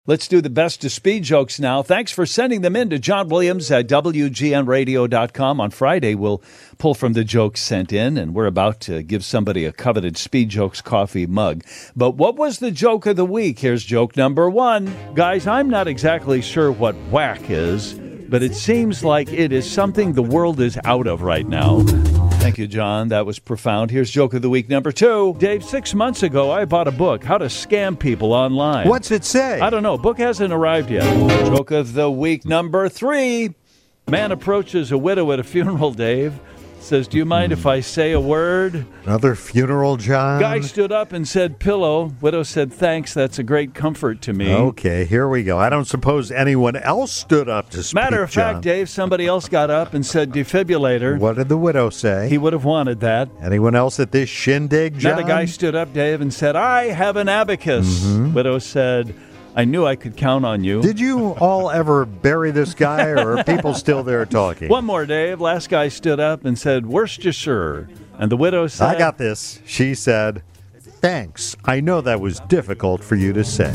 Let's do the best of speed jokes now. Thanks for sending them in to John Williams at WGNradio.com. On Friday, we'll pull from the jokes sent in, and we're about to give somebody a coveted Speed Jokes coffee mug. But what was the joke of the week? Here's joke number 1. Guys, I'm not exactly sure what whack is, but it seems like it is something the world is out of right now. Thank you, John. That was profound. Here's joke of the week number 2. Dave, 6 months ago, I bought a book, How to Scam People Online. What's it say? I don't know. Book hasn't arrived yet. Joke of the week number 3. Man approaches a widow at a funeral, Dave. Says, do you mind if I say a word? Another funeral, John? Guy stood up and said, pillow. Widow said, thanks. That's a great comfort to me. Okay, here we go. I don't suppose anyone else stood up to speak, Matter of fact, John. Dave, somebody else got up and said defibrillator. What did the widow say? He would have wanted that. Anyone else at this shindig, John? Another guy stood up, Dave, and said, I have an abacus. Widow said, I knew I could count on you. Did you all ever bury this guy, or are people still there talking? One more, Dave. Last guy stood up and said, Worcestershire. And the widow said, I got this. She said, thanks. I know that was difficult for you to say.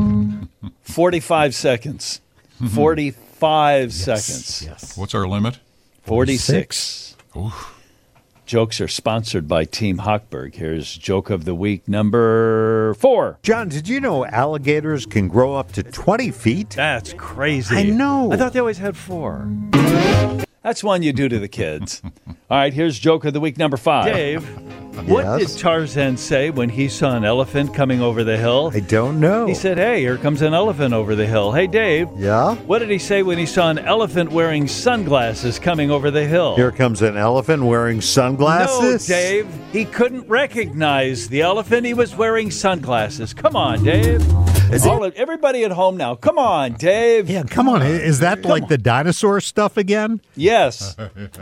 45 seconds. 45 seconds. Yes. What's our limit? 46. Oof. Jokes are sponsored by Team Hochberg. Here's joke of the week number 4. John, did you know alligators can grow up to 20 feet? That's crazy. I know. I thought they always had 4. That's one you do to the kids. All right, here's joke of the week number 5. Dave, what Yes? did Tarzan say when he saw an elephant coming over the hill? I don't know. He said, hey, here comes an elephant over the hill. Hey, Dave. Yeah? What did he say when he saw an elephant wearing sunglasses coming over the hill? Here comes an elephant wearing sunglasses? No, Dave. He couldn't recognize the elephant. He was wearing sunglasses. Come on, Dave. Everybody at home now. Come on, Dave. Yeah, come on. Is that like the dinosaur stuff again? Yes.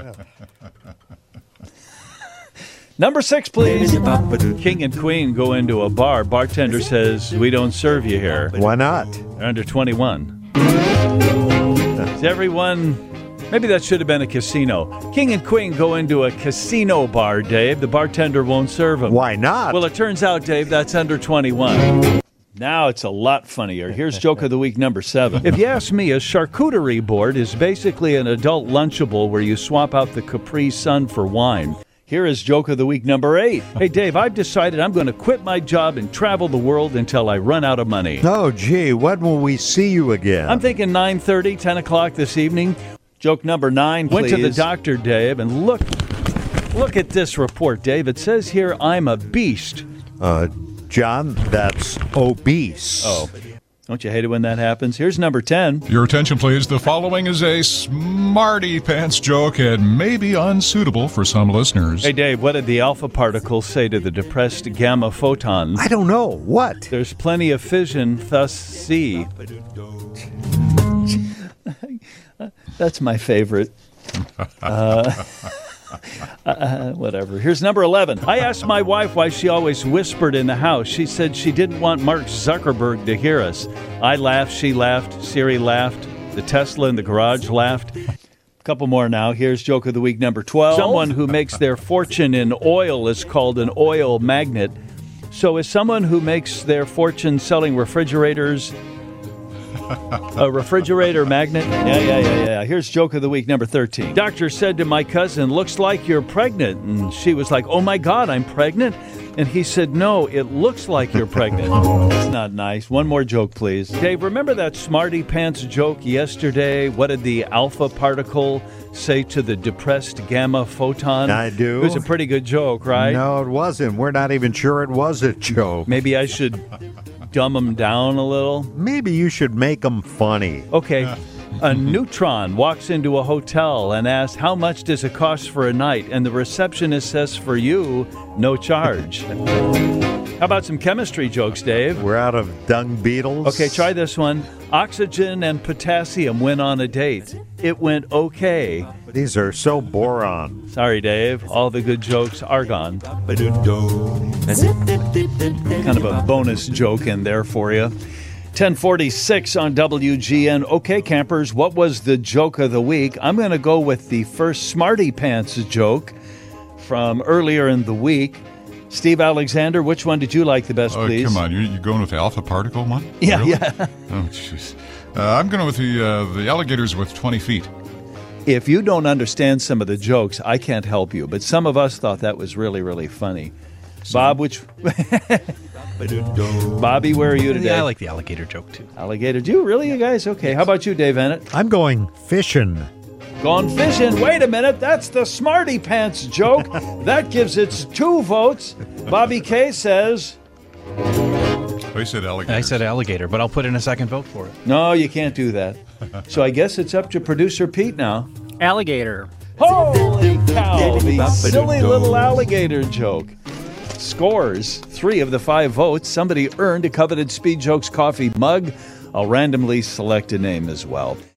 Number 6, please. King and Queen go into a bar. Bartender says, we don't serve you here. Why not? They're under 21. Is everyone... Maybe that should have been a casino. King and Queen go into a casino bar, Dave. The bartender won't serve them. Why not? Well, it turns out, Dave, that's under 21. Now it's a lot funnier. Here's joke of the week number 7. If you ask me, a charcuterie board is basically an adult Lunchable where you swap out the Capri Sun for wine. Here is joke of the week number 8. Hey, Dave, I've decided I'm going to quit my job and travel the world until I run out of money. Oh, gee, when will we see you again? I'm thinking 9:30, 10 o'clock this evening. Joke number 9, please. Went to the doctor, Dave, and look at this report, Dave. It says here I'm a beast. John, that's obese. Oh. Don't you hate it when that happens? Here's number 10. Your attention, please. The following is a smarty pants joke and may be unsuitable for some listeners. Hey, Dave, what did the alpha particle say to the depressed gamma photon? I don't know. What? There's plenty of fission, thus C. That's my favorite. Whatever. Here's number 11. I asked my wife why she always whispered in the house. She said she didn't want Mark Zuckerberg to hear us. I laughed, she laughed, Siri laughed, the Tesla in the garage laughed. A couple more now. Here's joke of the week number 12. Someone who makes their fortune in oil is called an oil magnate. So is someone who makes their fortune selling refrigerators a refrigerator magnet? Yeah. Here's joke of the week number 13. Doctor said to my cousin, looks like you're pregnant. And she was like, oh my God, I'm pregnant? And he said, no, it looks like you're pregnant. That's not nice. One more joke, please. Dave, remember that smarty pants joke yesterday? What did the alpha particle say to the depressed gamma photon? I do. It was a pretty good joke, right? No, it wasn't. We're not even sure it was a joke. Maybe I should dumb them down a little. Maybe you should make them funny. Okay. A neutron walks into a hotel and asks, how much does it cost for a night? And the receptionist says, for you, no charge. How about some chemistry jokes, Dave? We're out of dung beetles. Okay, try this one. Oxygen and potassium went on a date. It went okay. These are so boron. Sorry, Dave. All the good jokes are gone. Kind of a bonus joke in there for you. 1046 on WGN. Okay, campers, what was the joke of the week? I'm going to go with the first Smarty Pants joke from earlier in the week. Steve Alexander, which one did you like the best, Oh, please? come on. You're going with the alpha particle one? Yeah, Really? yeah. Oh, jeez. I'm going with the alligators with 20 feet. If you don't understand some of the jokes, I can't help you. But some of us thought that was really, really funny. Bob, which... Bobby, where are you today? Yeah, I like the alligator joke, too. Alligator. Do you really, you guys? Okay. How about you, Dave Ennett? I'm going fishing. Gone fishing. Wait a minute. That's the Smarty Pants joke. That gives it 2 votes. Bobby K says... Oh, you said alligators. I said alligator, but I'll put in a second vote for it. No, you can't do that. So I guess it's up to producer Pete now. Alligator. Holy cow, the silly little alligator joke. Scores 3 of the 5 votes. Somebody earned a coveted Speed Jokes coffee mug. I'll randomly select a name as well.